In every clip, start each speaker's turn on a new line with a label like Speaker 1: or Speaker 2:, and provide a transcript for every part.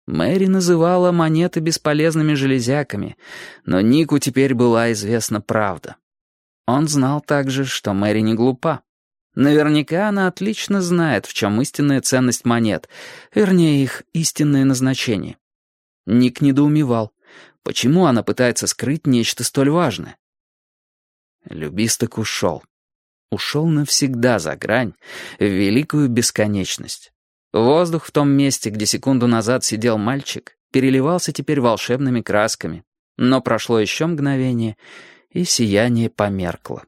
Speaker 1: Мэри называла монеты бесполезными железяками, но Нику теперь была известна правда. Он знал также, что Мэри не глупа. Наверняка она отлично знает, в чем истинная ценность монет, вернее, их истинное назначение. Ник недоумевал, почему она пытается скрыть нечто столь важное. Любисток ушел. Ушел навсегда за грань, в великую бесконечность. Воздух в том месте, где секунду назад сидел мальчик, переливался теперь волшебными красками, но прошло еще мгновение, и сияние померкло.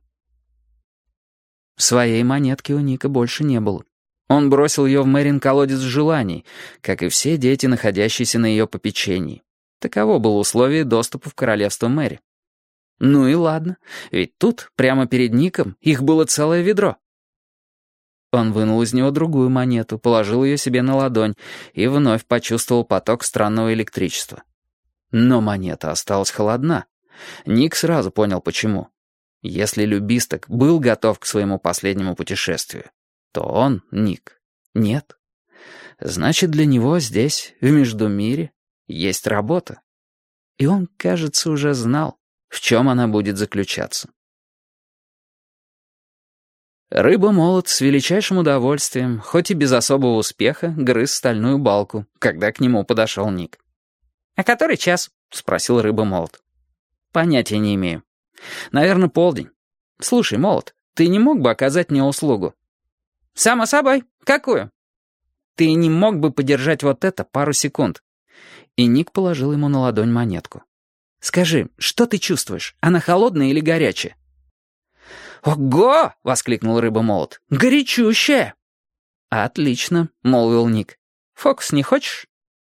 Speaker 1: Своей монетки у Ника больше не было. Он бросил ее в Мэрин колодец желаний, как и все дети, находящиеся на ее попечении. Таково было условие доступа в королевство Мэри. Ну и ладно, ведь тут, прямо перед Ником, их было целое ведро. Он вынул из него другую монету, положил ее себе на ладонь и вновь почувствовал поток странного электричества. Но монета осталась холодна. Ник сразу понял, почему. Если Любисток был готов к своему последнему путешествию, то он, Ник, нет. Значит, для него здесь, в Междумире, есть работа. И он, кажется, уже знал, в чем она будет заключаться. Рыба-молот с величайшим удовольствием, хоть и без особого успеха, грыз стальную балку, когда к нему подошел Ник. «А который час?» — спросил рыба-молот. «Понятия не имею. Наверное, полдень. Слушай, молот, ты не мог бы оказать мне услугу?» «Само собой. Какую?» «Ты не мог бы подержать вот это пару секунд?» И Ник положил ему на ладонь монетку. «Скажи, что ты чувствуешь? Она холодная или горячая?» «Ого!» — воскликнул рыба-молот. «Горячущая!» «Отлично», — молвил Ник. «Фокус не хочешь?»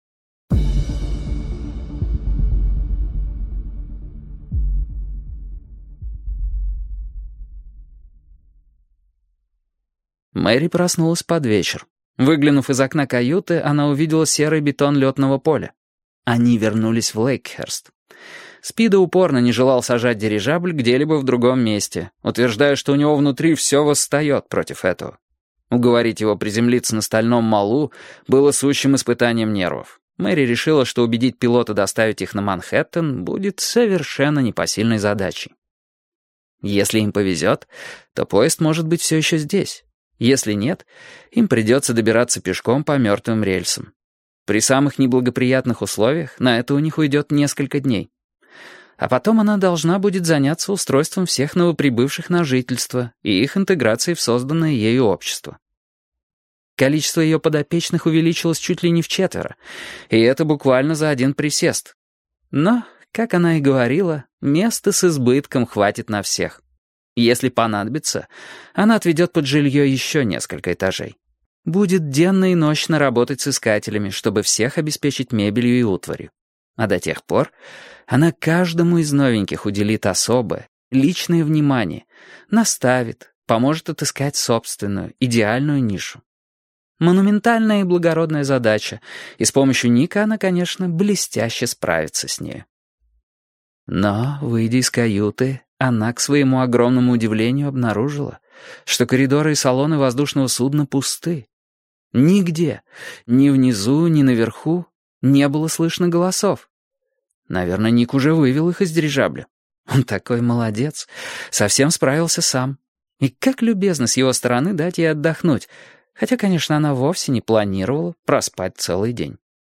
Speaker 1: Мэри проснулась под вечер. Выглянув из окна каюты, она увидела серый бетон летного поля. Они вернулись в Лейкхерст. Спида упорно не желал сажать дирижабль где-либо в другом месте, утверждая, что у него внутри все восстает против этого. Уговорить его приземлиться на стальном малу было сущим испытанием нервов. Мэри решила, что убедить пилота доставить их на Манхэттен будет совершенно непосильной задачей. Если им повезет, то поезд может быть все еще здесь. Если нет, им придется добираться пешком по мертвым рельсам. При самых неблагоприятных условиях на это у них уйдет несколько дней. А потом она должна будет заняться устройством всех новоприбывших на жительство и их интеграцией в созданное ею общество. Количество ее подопечных увеличилось чуть ли не вчетверо, и это буквально за один присест. Но, как она и говорила, места с избытком хватит на всех. Если понадобится, она отведет под жилье еще несколько этажей. Будет денно и ночно работать с искателями, чтобы всех обеспечить мебелью и утварью. А до тех пор она каждому из новеньких уделит особое, личное внимание, наставит, поможет отыскать собственную, идеальную нишу. Монументальная и благородная задача, и с помощью Ника она, конечно, блестяще справится с ней. Но, выйдя из каюты, она, к своему огромному удивлению, обнаружила, что коридоры и салоны воздушного судна пусты. Нигде, ни внизу, ни наверху, не было слышно голосов. Наверное, Ник уже вывел их из дирижабля. Он такой молодец, совсем справился сам. И как любезно с его стороны дать ей отдохнуть, хотя, конечно, она вовсе не планировала проспать целый день.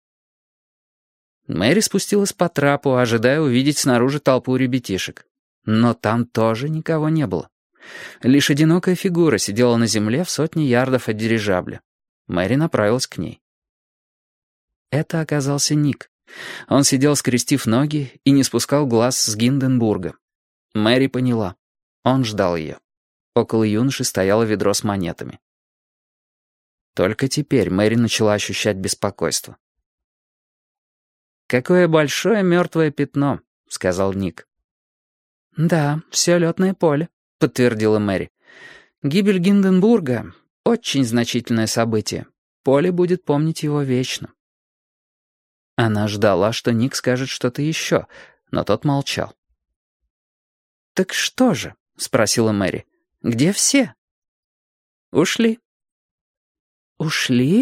Speaker 1: Мэри спустилась по трапу, ожидая увидеть снаружи толпу ребятишек. Но там тоже никого не было. Лишь одинокая фигура сидела на земле в сотне ярдов от дирижабля. Мэри направилась к ней. Это оказался Ник. Он сидел, скрестив ноги, и не спускал глаз с Гинденбурга. Мэри поняла. Он ждал ее. Около юноши стояло ведро с монетами. Только теперь Мэри начала ощущать беспокойство. «Какое большое мертвое пятно», — сказал Ник. «Да, все летное поле», — подтвердила Мэри. «Гибель Гинденбурга — очень значительное событие. Поле будет помнить его вечно». Она ждала, что Ник скажет что-то еще, но тот молчал. «Так что же?» — спросила Мэри. «Где все?» «Ушли». «Ушли?»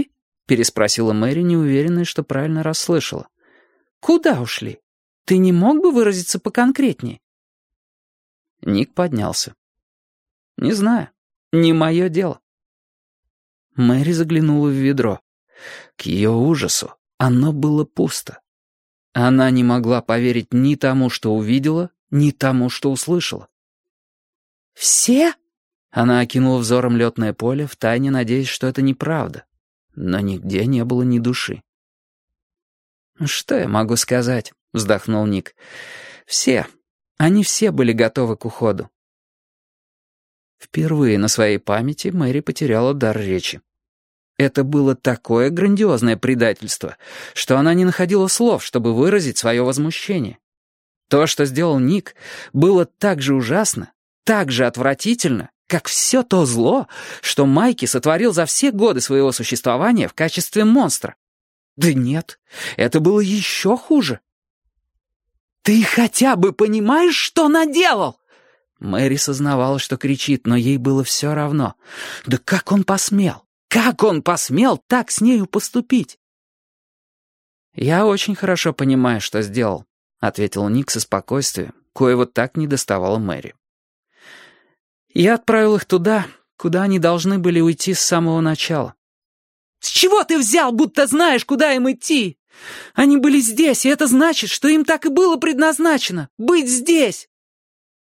Speaker 1: — переспросила Мэри, неуверенная, что правильно расслышала. «Куда ушли? Ты не мог бы выразиться поконкретнее?» Ник поднялся. «Не знаю. Не мое дело». Мэри заглянула в ведро. К ее ужасу оно было пусто. Она не могла поверить ни тому, что увидела, ни тому, что услышала. «Все?» Она окинула взором летное поле, втайне надеясь, что это неправда. Но нигде не было ни души. «Что я могу сказать?» — вздохнул Ник. «Все. Они все были готовы к уходу». Впервые на своей памяти Мэри потеряла дар речи. Это было такое грандиозное предательство, что она не находила слов, чтобы выразить свое возмущение. То, что сделал Ник, было так же ужасно, так же отвратительно, как все то зло, что Майки сотворил за все годы своего существования в качестве монстра. Да нет, это было еще хуже. «Ты хотя бы понимаешь, что наделал?» Мэри сознавала, что кричит, но ей было все равно. «Да как он посмел? Как он посмел так с нею поступить?» «Я очень хорошо понимаю, что сделал», — ответил Ник со спокойствием, коего так не доставало Мэри. «Я отправил их туда, куда они должны были уйти с самого начала». «С чего ты взял, будто знаешь, куда им идти? Они были здесь, и это значит, что им так и было предназначено — быть здесь.